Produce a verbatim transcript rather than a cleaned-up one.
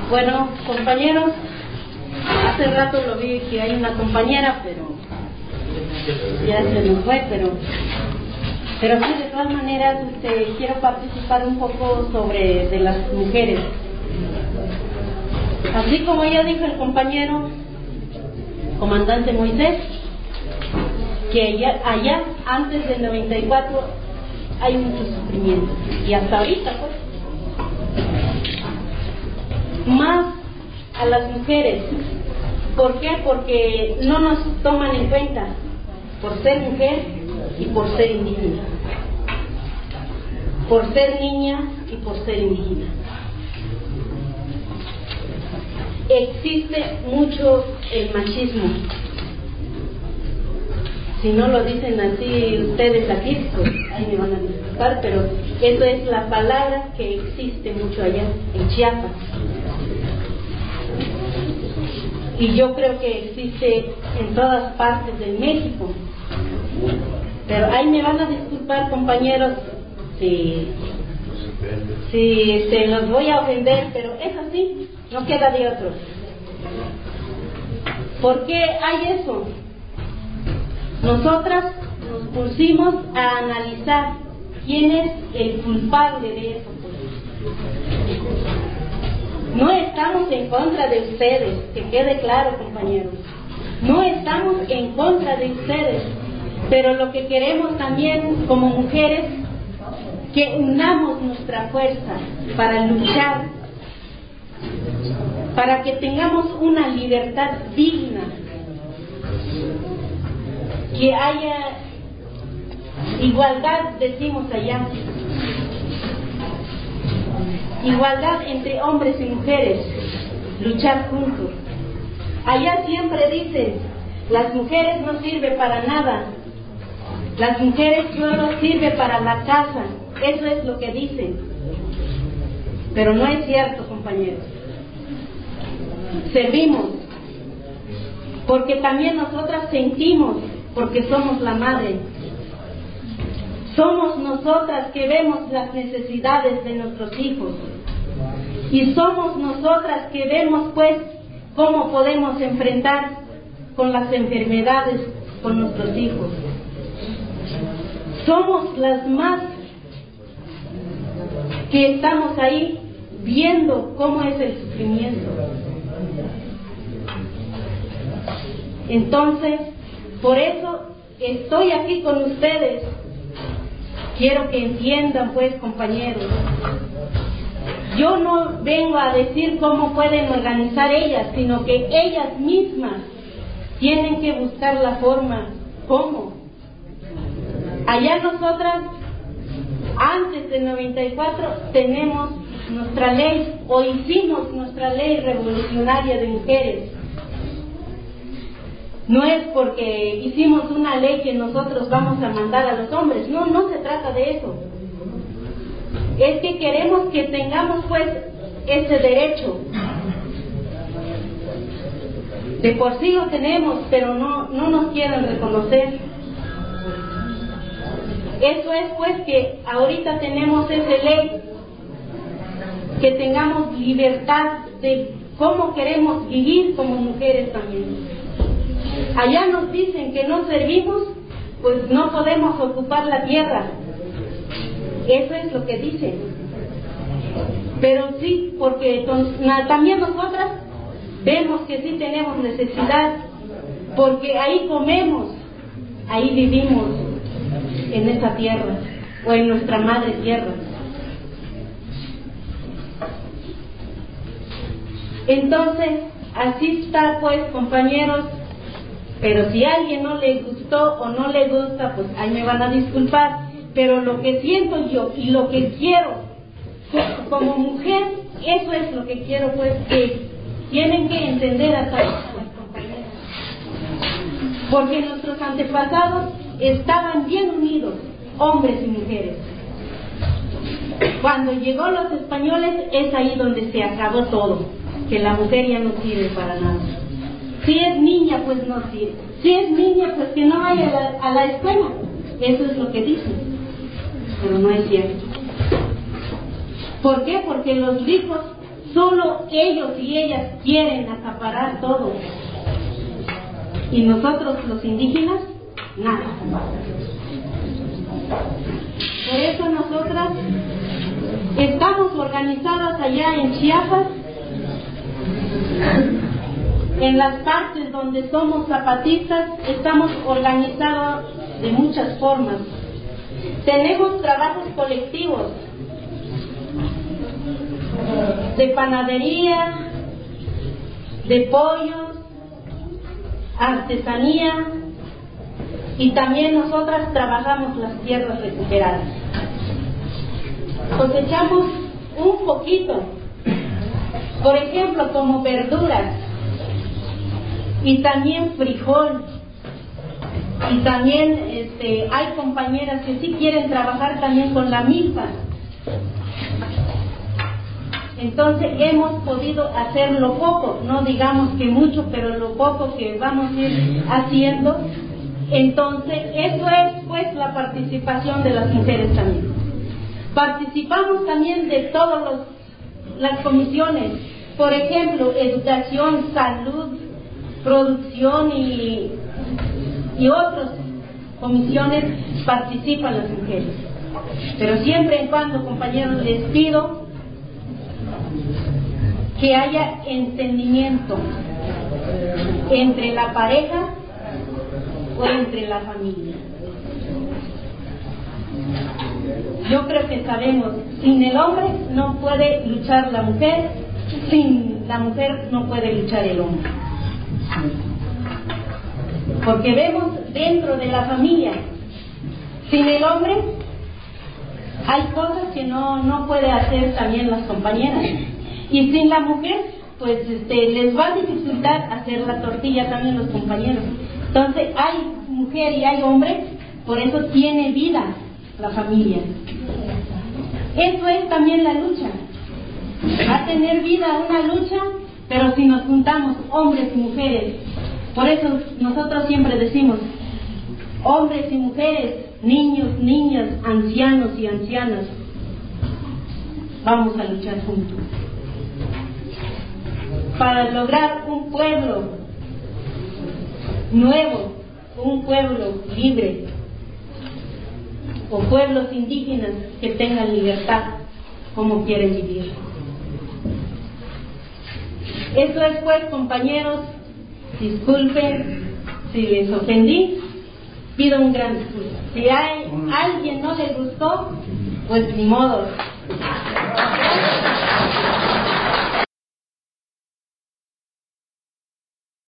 Bueno, compañeros, hace rato lo vi que hay una compañera, pero ya se nos fue, pero pero sí, de todas maneras, este, quiero participar un poco sobre de las mujeres. Así como ya dijo el compañero comandante Moisés, que allá, allá antes del noventa y cuatro hay mucho sufrimiento, y hasta ahorita pues más a las mujeres. ¿Por qué? Porque no nos toman en cuenta por ser mujer y por ser indígena, por ser niña y por ser indígena. Existe mucho el machismo. Si no lo dicen así ustedes aquí, pues ahí me van a disculpar, pero eso es la palabra que existe mucho allá en Chiapas. Y yo creo que existe en todas partes de México. Pero ahí me van a disculpar, compañeros, si, si se los voy a ofender, pero es así, no queda de otro. ¿Por qué hay eso? Nosotras nos pusimos a analizar quién es el culpable de eso. No estamos en contra de ustedes, que quede claro, compañeros. No estamos en contra de ustedes, pero lo que queremos también como mujeres, que unamos nuestra fuerza para luchar, para que tengamos una libertad digna, que haya igualdad, decimos allá, igualdad entre hombres y mujeres, luchar juntos. Allá siempre dicen, las mujeres no sirven para nada, las mujeres solo sirven para la casa, eso es lo que dicen. Pero no es cierto, compañeros. Servimos, porque también nosotras sentimos, porque somos la madre. Somos nosotras que vemos las necesidades de nuestros hijos. Y somos nosotras que vemos, pues, cómo podemos enfrentar con las enfermedades con nuestros hijos. Somos las más que estamos ahí viendo cómo es el sufrimiento. Entonces, por eso estoy aquí con ustedes. Quiero que entiendan, pues, compañeros, yo no vengo a decir cómo pueden organizar ellas, sino que ellas mismas tienen que buscar la forma, cómo. Allá nosotras, antes del noventa y cuatro, tenemos nuestra ley, o hicimos nuestra ley revolucionaria de mujeres. No es porque hicimos una ley que nosotros vamos a mandar a los hombres, no, no se trata de eso. Es que queremos que tengamos, pues, ese derecho. De por sí lo tenemos, pero no, no nos quieren reconocer. Eso es, pues, que ahorita tenemos esa ley, que tengamos libertad de cómo queremos vivir como mujeres también. Allá nos dicen que no servimos, pues no podemos ocupar la tierra. Eso es lo que dicen. Pero sí, porque también nosotras vemos que sí tenemos necesidad, porque ahí comemos, ahí vivimos en esa tierra, o en nuestra madre tierra. Entonces, así está, pues, compañeros. Pero si a alguien no le gustó o no le gusta, pues ahí me van a disculpar. Pero lo que siento yo y lo que quiero como mujer, eso es lo que quiero, pues, que tienen que entender a todas las compañeras. Porque nuestros antepasados estaban bien unidos, hombres y mujeres. Cuando llegó los españoles, es ahí donde se acabó todo, que la mujer ya no sirve para nada. Si es niña, pues no sirve. Si es niña, pues que no vaya a la, a la escuela. Eso es lo que dicen. Pero no es cierto. ¿Por qué? Porque los ricos solo ellos y ellas quieren acaparar todo. Y nosotros los indígenas, nada. Por eso nosotras estamos organizadas allá en Chiapas, en las partes donde somos zapatistas, estamos organizados de muchas formas. Tenemos trabajos colectivos de panadería, de pollos, artesanía, y también nosotras trabajamos las tierras recuperadas. Cosechamos un poquito, por ejemplo, como verduras, y también frijol, y también este, hay compañeras que sí quieren trabajar también con la milpa. Entonces hemos podido hacer lo poco, no digamos que mucho, pero lo poco que vamos a ir haciendo. Entonces eso es pues la participación de las mujeres también. Participamos también de todas las comisiones, por ejemplo, educación, salud, producción y, y otras comisiones participan las mujeres. Pero siempre y cuando, compañeros, les pido que haya entendimiento entre la pareja o entre la familia. Yo creo que sabemos, sin el hombre no puede luchar la mujer, sin la mujer no puede luchar el hombre. Porque vemos dentro de la familia, sin el hombre hay cosas que no, no puede hacer también las compañeras. Y sin la mujer, pues este, les va a dificultar hacer la tortilla también los compañeros. Entonces hay mujer y hay hombre, por eso tiene vida la familia. Eso es también la lucha. Va a tener vida una lucha, pero si nos juntamos hombres y mujeres, por eso nosotros siempre decimos, hombres y mujeres, niños, niñas, ancianos y ancianas, vamos a luchar juntos para lograr un pueblo nuevo, un pueblo libre, o pueblos indígenas que tengan libertad como quieren vivir. Eso es pues, compañeros, disculpen si les ofendí, pido un gran disculpa. Si hay alguien no les gustó, pues ni modo.